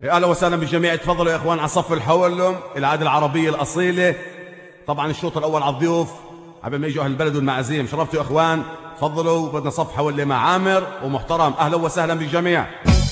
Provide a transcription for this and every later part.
اهلا وسهلا بالجميع. تفضلوا يا اخوان على صف الحولم، العادة العربية الأصيلة. طبعا الشوط الأول على الضيوف قبل ما يجوا أهل البلد والمعازيم. شرفتوا يا اخوان، تفضلوا. بدنا صف حولة مع عامر ومحترم. اهلا وسهلا بالجميع.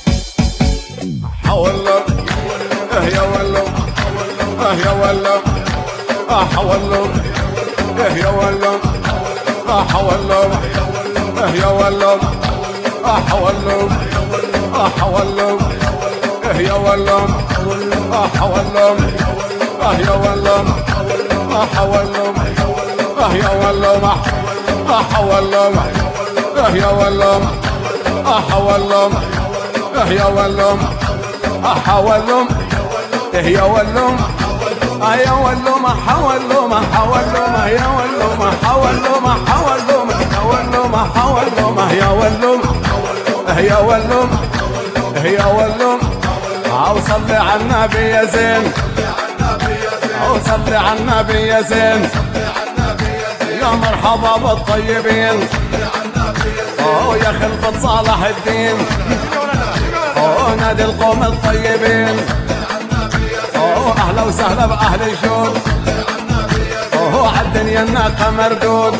حولم يا ولم يا ولم حولم يا ولم حولم يا ولم حولم حولم يا ولم حولم يا ولم حولم يا ولم حولم يا ولم حولم يا ولم حولم يا ولم يا ولم حولم حولم يا ولم حولم حولم يا ولم حولم يا ولم يا ولم يا ولم صلي على النبي يا زين، صلي على النبي يا زين، يا مرحبا بالطيبين يا خلفة صالح الدين، نادي القوم الطيبين، اهلا وسهلا باهل الجود، عالدنيا الناقة مردود،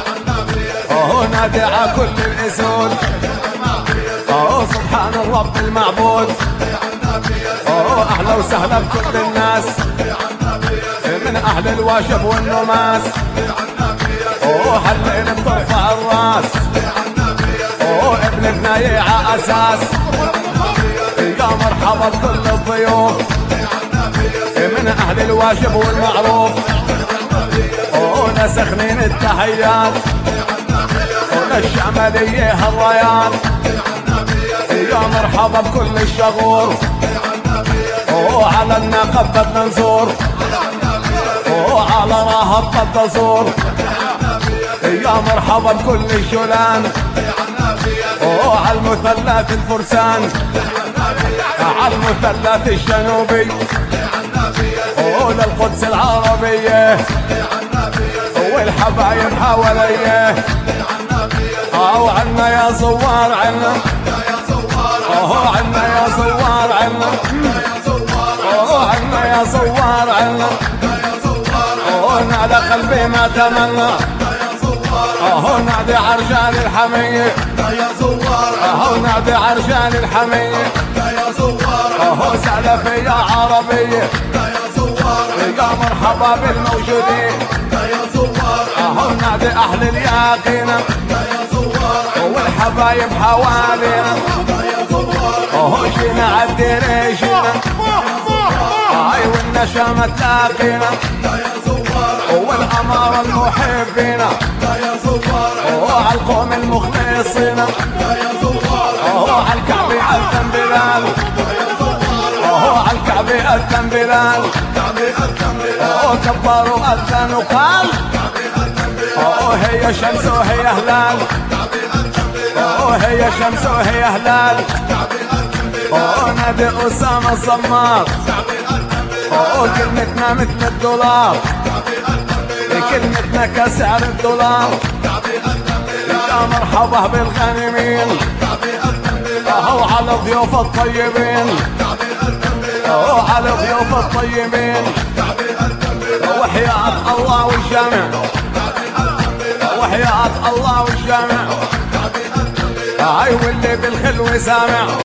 نادي على كل الاسود، سبحان الرب المعبود، اهلا وسهلا بكل الناس من اهل الواجب والنماس، هالليل بترفع الراس، ابن بناية ع اساس، يا مرحبا بكل الضيوف من اهل الواجب والمعروف، نسخنين التحيات للشعملية هالريان، يا مرحبا بكل الشغور، على الناقة بدنا نزور، على راهب بدنا نزور، يا مرحبا بكل الجولان، على المثلث الفرسان، على المثلث الجنوبي، للقدس العربية، والحبايب حواليه، عنا يا زوار عنا، عنا يا زوار عنا، عنا يا زوار عنا، نادى قلبي ما تمنى، نادي عرجان الحمية، نادي عرجان الحمية، سلفي يا عربية، يا مرحبا بالموجودين، نادي أهل اليقين، والحبايب حوالينا، جينا عالديري جينا، والنشامة تلاقينا، والأمارة المحبين، وعالقوم المخلصين، وعالكعبي أذن بلال، وعالكعبي أذن بلال، وكبروا أذن وقال، هي شمس وهي هلال، هي شمس وهي هلال، نادي أسامة الزمار، كلمتنا مثل الدولار، كلمتنا كسعر الدولار، يا مرحبا بالغانمين، وعلى ضيوف الطيبين، وعلى ضيوف الطيبين، وحياة الله والجامع، وحياة الله والجامع، واللي بالخلو سامع.